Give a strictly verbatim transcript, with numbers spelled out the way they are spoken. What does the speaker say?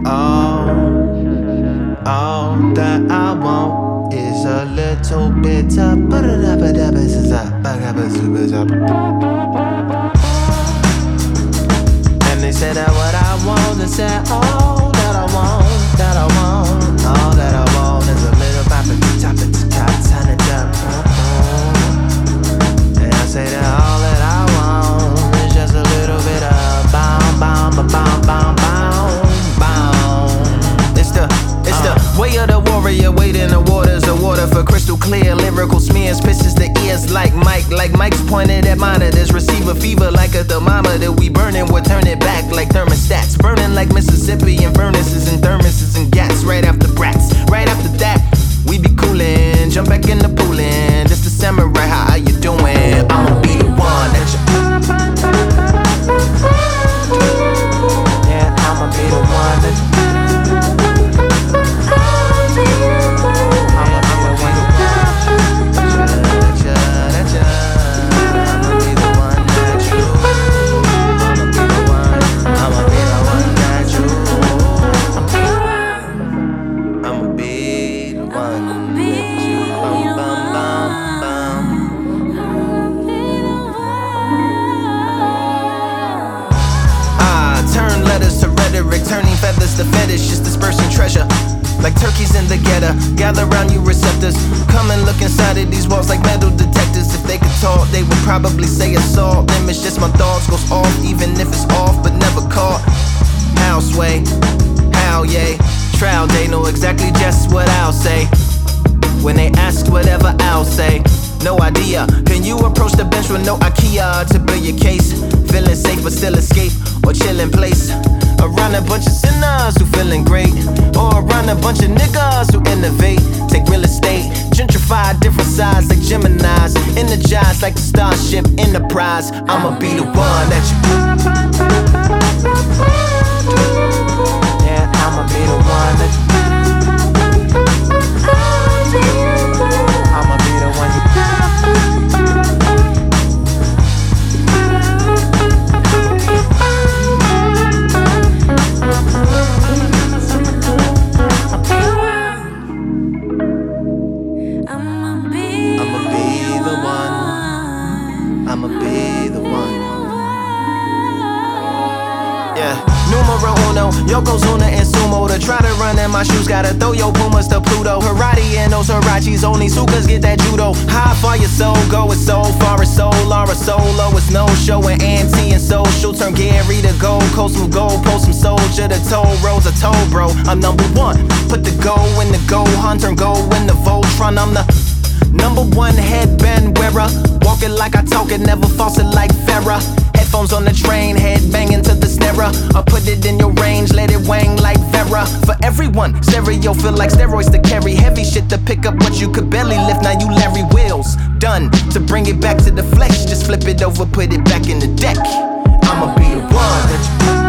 All, all that I want is a little bit of and they said that what I want, they said all that I want, that I want, all that I want is a little bop at the top, at the top, turn it up. And I say that all that I want is just a little bit of bound, bound, bound, bound, bound, bound. It's the, it's the way of the warrior, wading the waters, the water for crystal clear, lyrical smears, pisses the ears like Mike, like Mike's pointed at monitors, receiver fever like a thermometer. We burning, we'll turn it back like thermostats, burning like Mississippi and furnaces and thermoses and gas. Right after brats, right after that, we be coolin', jump back in the poolin'. This the samurai, how are you doing? I'ma be the one that you. Yeah, I'ma be the one that you. Turning feathers to fetish, just dispersing treasure like turkeys in the getter. Gather round you receptors, come and look inside of these walls like metal detectors. If they could talk, they would probably say assault. Them it's just my thoughts, goes off even if it's off, but never caught. How sway, how yay, trial day, know exactly just what I'll say when they ask whatever I'll say. No idea, can you approach the bench with no IKEA to build your case? Feeling safe but still escape or chill in place around a bunch of sinners who feeling great, or around a bunch of niggas who innovate, take real estate, gentrify different sides like Geminis, energize like the Starship Enterprise. I'ma be the one that you. Yeah, I'ma be the one that you. I'ma be the one you. I'ma be the one. Yeah, numero uno, Yokozuna and Sumo. To try to run in my shoes, gotta throw your Pumas to Pluto. Karate and those Hirachis, only Sukas get that judo. How far your soul go, it's so far, it's so Laura Solo. It's no show and anti and social. Turn Gary to Gold Coast, some gold, post some soldier. The toll roads, I told bro, I'm number one. Put the go in the go hunter, go in the Voltron. I'm the number one headband wearer, walking like I talk it, never false it like Farrah. Headphones on the train, head banging to the snare. I put it in your range, let it wang like Vera. For everyone, stereo feel like steroids to carry heavy shit to pick up what you could barely lift. Now you Larry Wheels, done to bring it back to the flesh. Just flip it over, put it back in the deck. I'ma be the one that you.